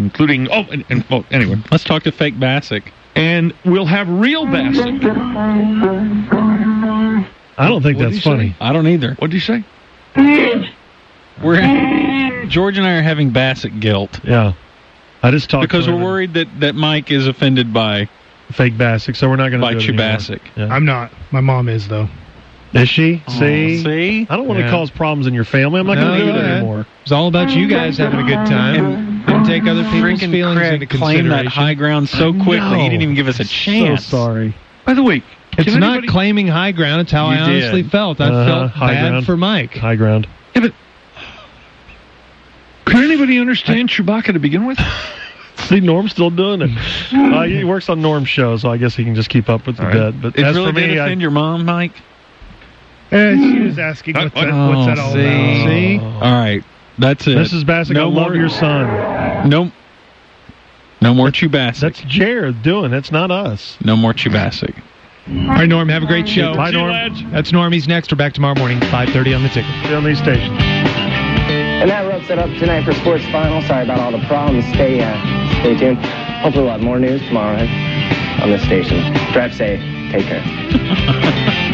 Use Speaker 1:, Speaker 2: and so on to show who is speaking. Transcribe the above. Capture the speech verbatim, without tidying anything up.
Speaker 1: including, oh, and, and well, anyway.
Speaker 2: Let's talk to fake Bassick.
Speaker 1: And we'll have real Bassick.
Speaker 3: I don't think
Speaker 1: What'd
Speaker 3: that's
Speaker 1: he
Speaker 3: funny.
Speaker 1: say?
Speaker 2: I don't either.
Speaker 1: What did you say?
Speaker 2: We're George and I are having Bassick guilt.
Speaker 3: Yeah. I just talked
Speaker 2: Because
Speaker 3: to
Speaker 2: we're
Speaker 3: him
Speaker 2: worried that, that Mike is offended by
Speaker 3: fake Bassick, so we're not going to
Speaker 2: by
Speaker 3: do it anymore.
Speaker 2: Chubasic.
Speaker 3: Yeah.
Speaker 4: I'm not. My mom is, though.
Speaker 3: Is she?
Speaker 2: Oh,
Speaker 3: see?
Speaker 2: see?
Speaker 3: I don't want
Speaker 4: Yeah.
Speaker 3: to cause problems in your family. I'm not
Speaker 4: No,
Speaker 3: going to do
Speaker 4: go
Speaker 3: that
Speaker 4: ahead.
Speaker 3: anymore.
Speaker 4: It's all about you guys having a good time. Didn't take other people's
Speaker 2: Freaking
Speaker 4: feelings
Speaker 2: Craig
Speaker 4: into
Speaker 2: claimed that
Speaker 4: consideration.
Speaker 2: high ground so quickly.
Speaker 3: know.
Speaker 2: He didn't even give us a chance.
Speaker 3: So sorry.
Speaker 1: By the way,
Speaker 4: It's
Speaker 1: can
Speaker 4: not
Speaker 1: anybody-
Speaker 4: claiming high ground. It's how
Speaker 2: You
Speaker 4: I honestly
Speaker 2: did.
Speaker 4: felt. I
Speaker 3: Uh-huh,
Speaker 4: felt
Speaker 3: high
Speaker 4: bad
Speaker 3: ground.
Speaker 4: for Mike.
Speaker 3: High ground.
Speaker 1: Yeah, but could anybody understand Chewbacca to begin with?
Speaker 3: See, Norm's still doing it. uh, he works on Norm's show, so I guess he can just keep up with the
Speaker 1: All right.
Speaker 3: bit. But
Speaker 2: It
Speaker 3: as
Speaker 2: really
Speaker 3: for
Speaker 2: did
Speaker 3: me, I,
Speaker 2: offend your mom, Mike?
Speaker 4: Uh, she was asking
Speaker 1: Uh,
Speaker 4: what's,
Speaker 1: what-
Speaker 4: that, what's that
Speaker 2: Oh,
Speaker 4: all
Speaker 2: see?
Speaker 4: about. See?
Speaker 2: All right. That's it.
Speaker 3: Missus Bassick,
Speaker 2: no
Speaker 3: I
Speaker 2: more,
Speaker 3: love your son.
Speaker 2: No, no more Chubasic.
Speaker 3: That's Jared doing. That's not us.
Speaker 2: No more Chubasic.
Speaker 4: All right, Norm, have a great show.
Speaker 3: Bye,
Speaker 1: See you,
Speaker 3: Norm.
Speaker 1: lads.
Speaker 4: That's Norm. He's next. We're back tomorrow morning, five thirty on the ticket.
Speaker 3: Stay on these stations.
Speaker 5: And that wraps it up tonight for Sports Final. Sorry about all the problems. Stay, uh, stay tuned. Hopefully we'll have more news tomorrow on this station. Drive safe. Take care.